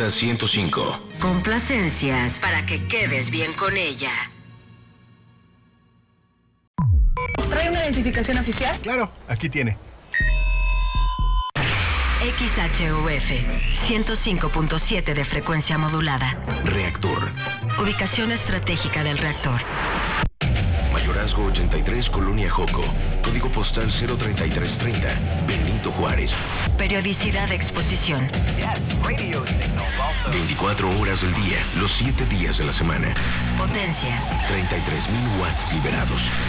105. Complacencias para que quedes bien con ella. ¿Trae una identificación oficial? Claro, aquí tiene. XHUF 105.7 de frecuencia modulada. Reactor. Ubicación estratégica del reactor. Mayorazgo 83, Colonia Joco. Código postal 03330, Benito Juárez. Periodicidad de exposición. 24 horas del día, los 7 días de la semana. Potencia. 33,000 watts liberados.